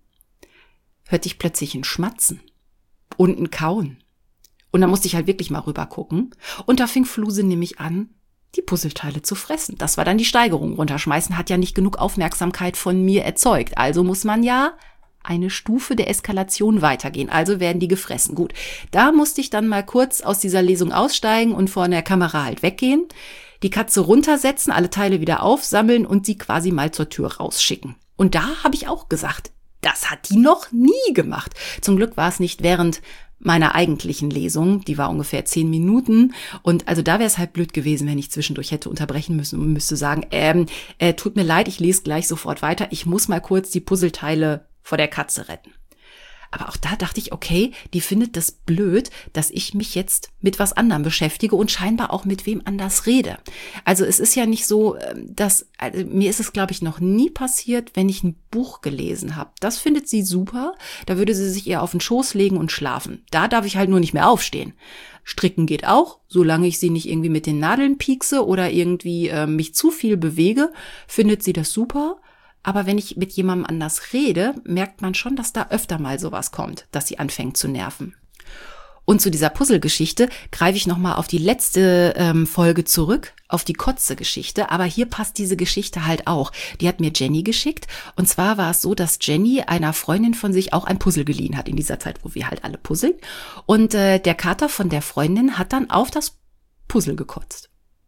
hörte ich plötzlich ein Schmatzen und ein Kauen. Und da musste ich halt wirklich mal rüber gucken. Und da fing Fluse nämlich an, die Puzzleteile zu fressen. Das war dann die Steigerung. Runterschmeißen hat ja nicht genug Aufmerksamkeit von mir erzeugt. Also muss man ja eine Stufe der Eskalation weitergehen. Also werden die gefressen. Gut, da musste ich dann mal kurz aus dieser Lesung aussteigen und vor der Kamera halt weggehen. Die Katze runtersetzen, alle Teile wieder aufsammeln und sie quasi mal zur Tür rausschicken. Und da habe ich auch gesagt, das hat die noch nie gemacht. Zum Glück war es nicht während meiner eigentlichen Lesung, die war ungefähr zehn Minuten und also da wäre es halt blöd gewesen, wenn ich zwischendurch hätte unterbrechen müssen und müsste sagen, ähm, äh, tut mir leid, ich lese gleich sofort weiter, ich muss mal kurz die Puzzleteile vor der Katze retten. Aber auch da dachte ich, okay, die findet das blöd, dass ich mich jetzt mit was anderem beschäftige und scheinbar auch mit wem anders rede. Also es ist ja nicht so, dass, also mir ist es, glaube ich, noch nie passiert, wenn ich ein Buch gelesen habe. Das findet sie super, da würde sie sich eher auf den Schoß legen und schlafen. Da darf ich halt nur nicht mehr aufstehen. Stricken geht auch, solange ich sie nicht irgendwie mit den Nadeln piekse oder irgendwie äh, mich zu viel bewege, findet sie das super. Aber wenn ich mit jemandem anders rede, merkt man schon, dass da öfter mal sowas kommt, dass sie anfängt zu nerven. Und zu dieser Puzzle-Geschichte greife ich nochmal auf die letzte ähm, Folge zurück, auf die Kotze-Geschichte. Aber hier passt diese Geschichte halt auch. Die hat mir Jenny geschickt. Und zwar war es so, dass Jenny einer Freundin von sich auch ein Puzzle geliehen hat in dieser Zeit, wo wir halt alle puzzeln. Und äh, der Kater von der Freundin hat dann auf das Puzzle gekotzt.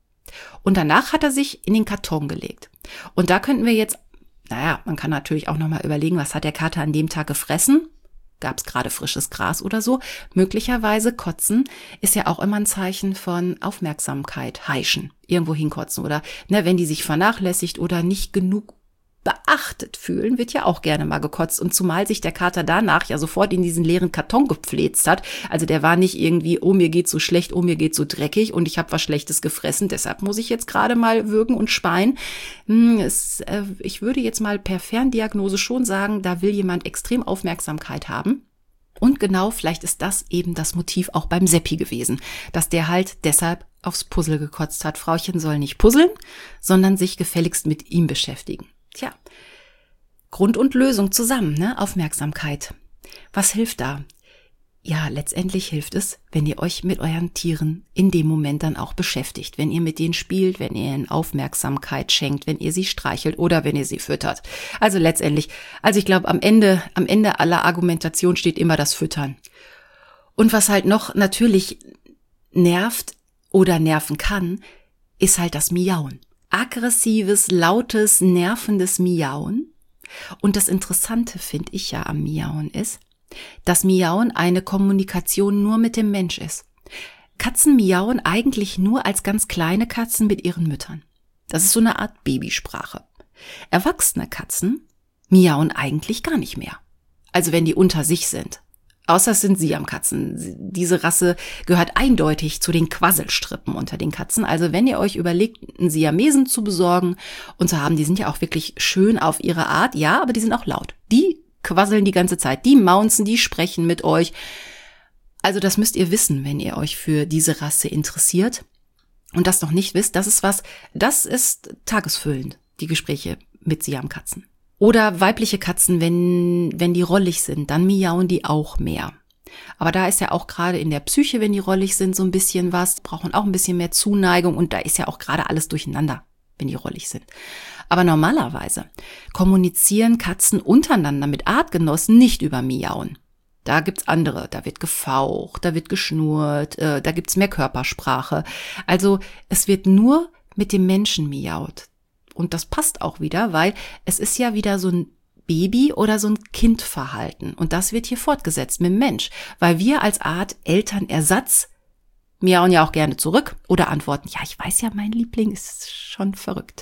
Und danach hat er sich in den Karton gelegt. Und da könnten wir jetzt Naja, man kann natürlich auch nochmal überlegen, was hat der Kater an dem Tag gefressen? Gab es gerade frisches Gras oder so? Möglicherweise kotzen ist ja auch immer ein Zeichen von Aufmerksamkeit, heischen, irgendwo hinkotzen. Oder ne, wenn die sich vernachlässigt oder nicht genug beachtet fühlen, wird ja auch gerne mal gekotzt. Und zumal sich der Kater danach ja sofort in diesen leeren Karton gepfläzt hat. Also der war nicht irgendwie, oh mir geht's so schlecht, oh mir geht's so dreckig und ich habe was Schlechtes gefressen. Deshalb muss ich jetzt gerade mal würgen und speien. Hm, es, äh, ich würde jetzt mal per Ferndiagnose schon sagen, da will jemand extrem Aufmerksamkeit haben. Und genau, vielleicht ist das eben das Motiv auch beim Seppi gewesen, dass der halt deshalb aufs Puzzle gekotzt hat. Frauchen soll nicht puzzeln, sondern sich gefälligst mit ihm beschäftigen. Tja, Grund und Lösung zusammen, ne? Aufmerksamkeit. Was hilft da? Ja, letztendlich hilft es, wenn ihr euch mit euren Tieren in dem Moment dann auch beschäftigt. Wenn ihr mit denen spielt, wenn ihr ihnen Aufmerksamkeit schenkt, wenn ihr sie streichelt oder wenn ihr sie füttert. Also letztendlich, also ich glaube, am Ende, am Ende aller Argumentation steht immer das Füttern. Und was halt noch natürlich nervt oder nerven kann, ist halt das Miauen. Aggressives, lautes, nervendes Miauen. Und das Interessante finde ich ja am Miauen ist, dass Miauen eine Kommunikation nur mit dem Mensch ist. Katzen miauen eigentlich nur als ganz kleine Katzen mit ihren Müttern. Das ist so eine Art Babysprache. Erwachsene Katzen miauen eigentlich gar nicht mehr. Also wenn die unter sich sind. Außer es sind Siamkatzen. Diese Rasse gehört eindeutig zu den Quasselstrippen unter den Katzen. Also wenn ihr euch überlegt, einen Siamesen zu besorgen und zu haben, die sind ja auch wirklich schön auf ihre Art. Ja, aber die sind auch laut. Die quasseln die ganze Zeit. Die maunzen, die sprechen mit euch. Also das müsst ihr wissen, wenn ihr euch für diese Rasse interessiert und das noch nicht wisst. Das ist was, das ist tagesfüllend, die Gespräche mit Siamkatzen. Oder weibliche Katzen, wenn, wenn die rollig sind, dann miauen die auch mehr. Aber da ist ja auch gerade in der Psyche, wenn die rollig sind, so ein bisschen was, brauchen auch ein bisschen mehr Zuneigung und da ist ja auch gerade alles durcheinander, wenn die rollig sind. Aber normalerweise kommunizieren Katzen untereinander mit Artgenossen nicht über Miauen. Da gibt's andere, da wird gefaucht, da wird geschnurrt, äh, da gibt's mehr Körpersprache. Also es wird nur mit dem Menschen miaut. Und das passt auch wieder, weil es ist ja wieder so ein Baby- oder so ein Kindverhalten. Und das wird hier fortgesetzt mit dem Mensch. Weil wir als Art Elternersatz miauen ja auch gerne zurück oder antworten, ja, ich weiß ja, mein Liebling ist schon verrückt.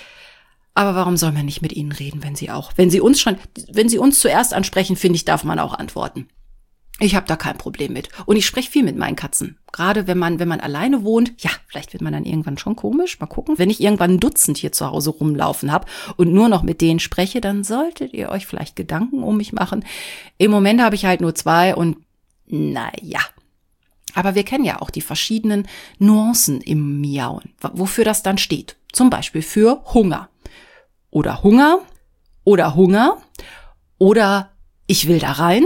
Aber warum soll man nicht mit ihnen reden, wenn sie auch, wenn sie uns schon, wenn sie uns zuerst ansprechen, finde ich, darf man auch antworten. Ich habe da kein Problem mit. Und ich spreche viel mit meinen Katzen. Gerade wenn man, wenn man alleine wohnt, ja, vielleicht wird man dann irgendwann schon komisch. Mal gucken. Wenn ich irgendwann ein Dutzend hier zu Hause rumlaufen habe und nur noch mit denen spreche, dann solltet ihr euch vielleicht Gedanken um mich machen. Im Moment habe ich halt nur zwei und naja. Aber wir kennen ja auch die verschiedenen Nuancen im Miauen, wofür das dann steht. Zum Beispiel für Hunger. Oder Hunger. Oder Hunger. Oder ich will da rein.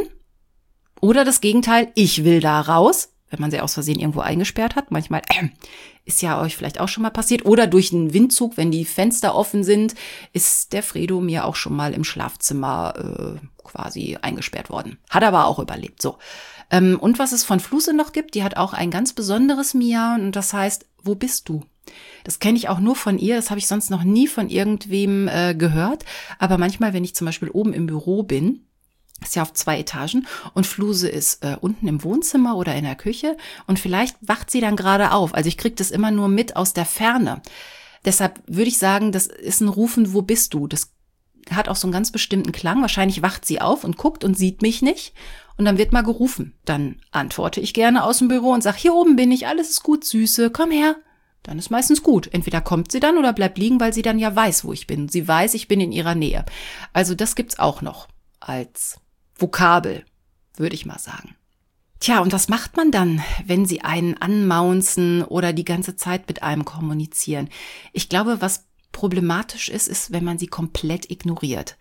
Oder das Gegenteil, ich will da raus, wenn man sie aus Versehen irgendwo eingesperrt hat. Manchmal äh, ist ja euch vielleicht auch schon mal passiert. Oder durch einen Windzug, wenn die Fenster offen sind, ist der Fredo mir auch schon mal im Schlafzimmer äh, quasi eingesperrt worden. Hat aber auch überlebt. So. Ähm, und was es von Fluse noch gibt, die hat auch ein ganz besonderes Miauen und das heißt, wo bist du? Das kenne ich auch nur von ihr, das habe ich sonst noch nie von irgendwem äh, gehört. Aber manchmal, wenn ich zum Beispiel oben im Büro bin, ist ja auf zwei Etagen und Fluse ist äh, unten im Wohnzimmer oder in der Küche und vielleicht wacht sie dann gerade auf. Also ich kriege das immer nur mit aus der Ferne. Deshalb würde ich sagen, das ist ein Rufen, wo bist du? Das hat auch so einen ganz bestimmten Klang. Wahrscheinlich wacht sie auf und guckt und sieht mich nicht und dann wird mal gerufen. Dann antworte ich gerne aus dem Büro und sage, hier oben bin ich, alles ist gut, Süße, komm her. Dann ist meistens gut. Entweder kommt sie dann oder bleibt liegen, weil sie dann ja weiß, wo ich bin. Sie weiß, ich bin in ihrer Nähe. Also das gibt's auch noch als Vokabel, würde ich mal sagen. Tja, und was macht man dann, wenn sie einen anmaunzen oder die ganze Zeit mit einem kommunizieren? Ich glaube, was problematisch ist, ist, wenn man sie komplett ignoriert.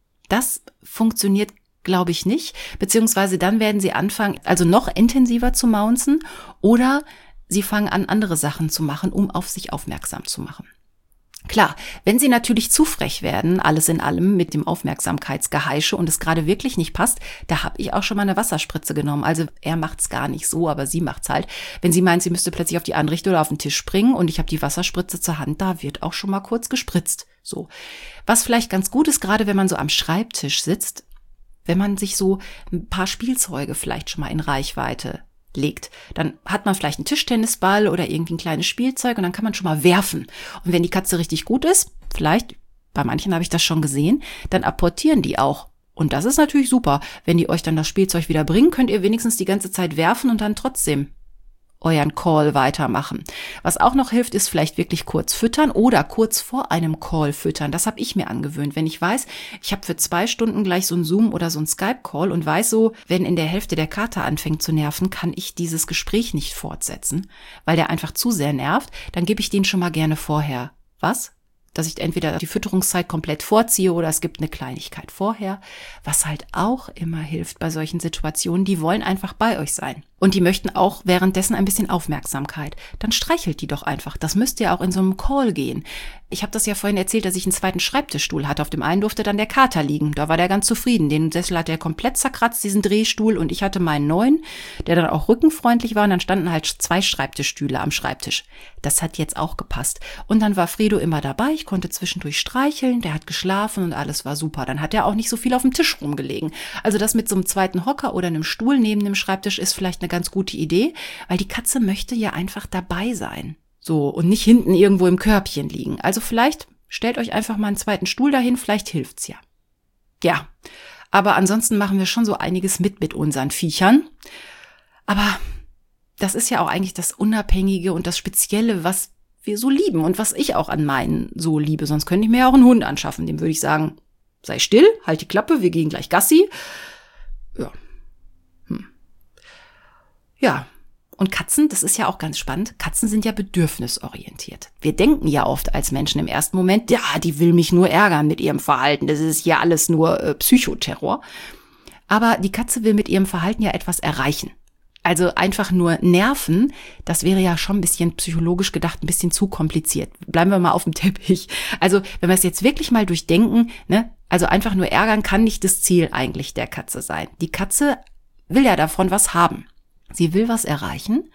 Das funktioniert, glaube ich, nicht, beziehungsweise dann werden sie anfangen, also noch intensiver zu maunzen oder sie fangen an, andere Sachen zu machen, um auf sich aufmerksam zu machen. Klar, wenn sie natürlich zu frech werden, alles in allem mit dem Aufmerksamkeitsgeheische und es gerade wirklich nicht passt, da habe ich auch schon mal eine Wasserspritze genommen. Also er macht's gar nicht so, aber sie macht's halt. Wenn sie meint, sie müsste plötzlich auf die Anrichte oder auf den Tisch springen und ich habe die Wasserspritze zur Hand, da wird auch schon mal kurz gespritzt. So, was vielleicht ganz gut ist, gerade wenn man so am Schreibtisch sitzt, wenn man sich so ein paar Spielzeuge vielleicht schon mal in Reichweite legt. Dann hat man vielleicht einen Tischtennisball oder irgendwie ein kleines Spielzeug und dann kann man schon mal werfen. Und wenn die Katze richtig gut ist, vielleicht, bei manchen habe ich das schon gesehen, dann apportieren die auch. Und das ist natürlich super. Wenn die euch dann das Spielzeug wieder bringen, könnt ihr wenigstens die ganze Zeit werfen und dann trotzdem euren Call weitermachen. Was auch noch hilft, ist vielleicht wirklich kurz füttern oder kurz vor einem Call füttern. Das habe ich mir angewöhnt. Wenn ich weiß, ich habe für zwei Stunden gleich so einen Zoom- oder so einen Skype-Call und weiß so, wenn in der Hälfte der Kater anfängt zu nerven, kann ich dieses Gespräch nicht fortsetzen, weil der einfach zu sehr nervt, dann gebe ich den schon mal gerne vorher. Was? Dass ich entweder die Fütterungszeit komplett vorziehe oder es gibt eine Kleinigkeit vorher. Was halt auch immer hilft bei solchen Situationen, die wollen einfach bei euch sein. Und die möchten auch währenddessen ein bisschen Aufmerksamkeit. Dann streichelt die doch einfach. Das müsst ihr auch in so einem Call gehen. Ich habe das ja vorhin erzählt, dass ich einen zweiten Schreibtischstuhl hatte. Auf dem einen durfte dann der Kater liegen. Da war der ganz zufrieden. Den Sessel hat er komplett zerkratzt, diesen Drehstuhl. Und ich hatte meinen neuen, der dann auch rückenfreundlich war. Und dann standen halt zwei Schreibtischstühle am Schreibtisch. Das hat jetzt auch gepasst. Und dann war Fredo immer dabei. Ich konnte zwischendurch streicheln. Der hat geschlafen und alles war super. Dann hat er auch nicht so viel auf dem Tisch rumgelegen. Also das mit so einem zweiten Hocker oder einem Stuhl neben dem Schreibtisch ist vielleicht eine ganz gute Idee, weil die Katze möchte ja einfach dabei sein. So, und nicht hinten irgendwo im Körbchen liegen. Also vielleicht stellt euch einfach mal einen zweiten Stuhl dahin, vielleicht hilft's ja. Ja, aber ansonsten machen wir schon so einiges mit mit unseren Viechern. Aber das ist ja auch eigentlich das Unabhängige und das Spezielle, was wir so lieben und was ich auch an meinen so liebe. Sonst könnte ich mir ja auch einen Hund anschaffen. Dem würde ich sagen, sei still, halt die Klappe, wir gehen gleich Gassi. Ja. Hm. Ja. Und Katzen, das ist ja auch ganz spannend, Katzen sind ja bedürfnisorientiert. Wir denken ja oft als Menschen im ersten Moment, ja, die will mich nur ärgern mit ihrem Verhalten, das ist ja alles nur äh, Psychoterror. Aber die Katze will mit ihrem Verhalten ja etwas erreichen. Also einfach nur nerven, das wäre ja schon ein bisschen psychologisch gedacht, ein bisschen zu kompliziert. Bleiben wir mal auf dem Teppich. Also wenn wir es jetzt wirklich mal durchdenken, ne, also einfach nur ärgern kann nicht das Ziel eigentlich der Katze sein. Die Katze will ja davon was haben. Sie will was erreichen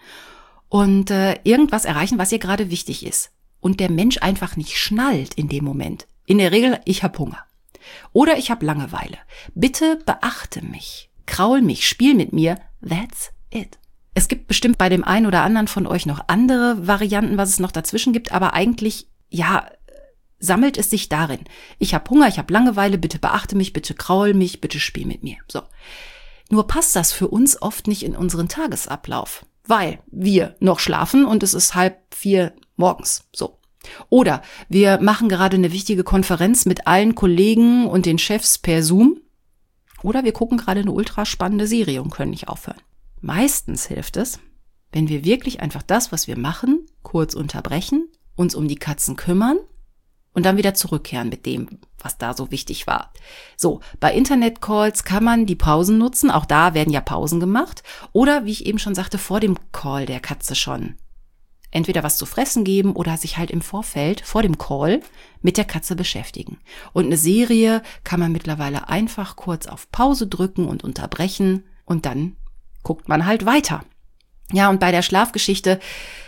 und äh, irgendwas erreichen, was ihr gerade wichtig ist. Und der Mensch einfach nicht schnallt in dem Moment. In der Regel, ich habe Hunger. Oder ich habe Langeweile. Bitte beachte mich, kraul mich, spiel mit mir. That's it. Es gibt bestimmt bei dem einen oder anderen von euch noch andere Varianten, was es noch dazwischen gibt. Aber eigentlich, ja, sammelt es sich darin. Ich habe Hunger, ich habe Langeweile, bitte beachte mich, bitte kraul mich, bitte spiel mit mir. So. Nur passt das für uns oft nicht in unseren Tagesablauf, weil wir noch schlafen und es ist halb vier morgens, so. Oder wir machen gerade eine wichtige Konferenz mit allen Kollegen und den Chefs per Zoom. Oder wir gucken gerade eine ultra spannende Serie und können nicht aufhören. Meistens hilft es, wenn wir wirklich einfach das, was wir machen, kurz unterbrechen, uns um die Katzen kümmern und dann wieder zurückkehren mit dem, was da so wichtig war. So, bei Internetcalls kann man die Pausen nutzen. Auch da werden ja Pausen gemacht. Oder, wie ich eben schon sagte, vor dem Call der Katze schon entweder was zu fressen geben oder sich halt im Vorfeld, vor dem Call, mit der Katze beschäftigen. Und eine Serie kann man mittlerweile einfach kurz auf Pause drücken und unterbrechen und dann guckt man halt weiter. Ja, und bei der Schlafgeschichte,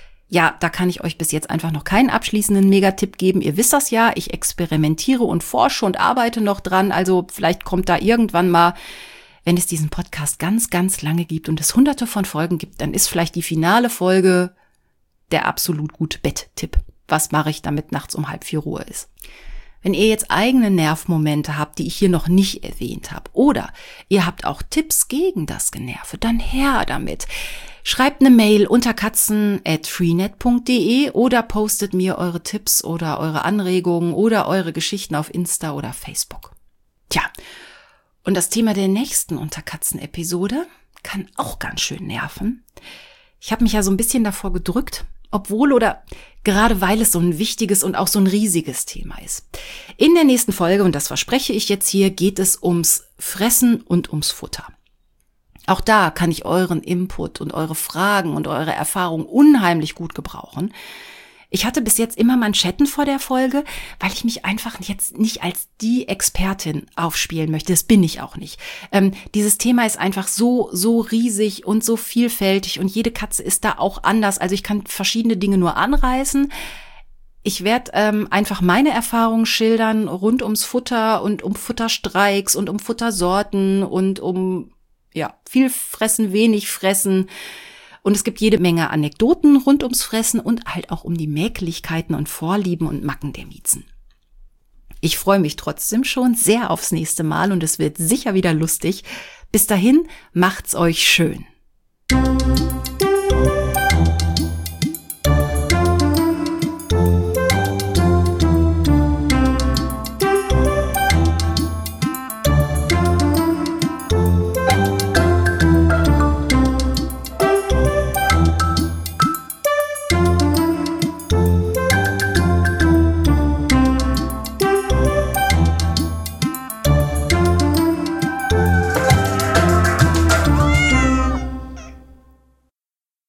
ja, da kann ich euch bis jetzt einfach noch keinen abschließenden Megatipp geben. Ihr wisst das ja, ich experimentiere und forsche und arbeite noch dran. Also vielleicht kommt da irgendwann mal, wenn es diesen Podcast ganz, ganz lange gibt und es hunderte von Folgen gibt, dann ist vielleicht die finale Folge der absolut gute Betttipp. Was mache ich, damit nachts um halb vier Ruhe ist? Wenn ihr jetzt eigene Nervmomente habt, die ich hier noch nicht erwähnt habe, oder ihr habt auch Tipps gegen das Generve, dann her damit. Schreibt eine Mail unter katzen at freenet punkt de oder postet mir eure Tipps oder eure Anregungen oder eure Geschichten auf Insta oder Facebook. Tja, und das Thema der nächsten Unterkatzen-Episode kann auch ganz schön nerven. Ich habe mich ja so ein bisschen davor gedrückt, obwohl oder gerade weil es so ein wichtiges und auch so ein riesiges Thema ist. In der nächsten Folge, und das verspreche ich jetzt hier, geht es ums Fressen und ums Futter. Auch da kann ich euren Input und eure Fragen und eure Erfahrungen unheimlich gut gebrauchen. Ich hatte bis jetzt immer Manschetten vor der Folge, weil ich mich einfach jetzt nicht als die Expertin aufspielen möchte. Das bin ich auch nicht. Ähm, dieses Thema ist einfach so, so riesig und so vielfältig und jede Katze ist da auch anders. Also ich kann verschiedene Dinge nur anreißen. Ich werde ähm, einfach meine Erfahrungen schildern rund ums Futter und um Futterstreiks und um Futtersorten und um ja viel fressen, wenig fressen. Und es gibt jede Menge Anekdoten rund ums Fressen und halt auch um die Mäkeligkeiten und Vorlieben und Macken der Miezen. Ich freue mich trotzdem schon sehr aufs nächste Mal und es wird sicher wieder lustig. Bis dahin, macht's euch schön.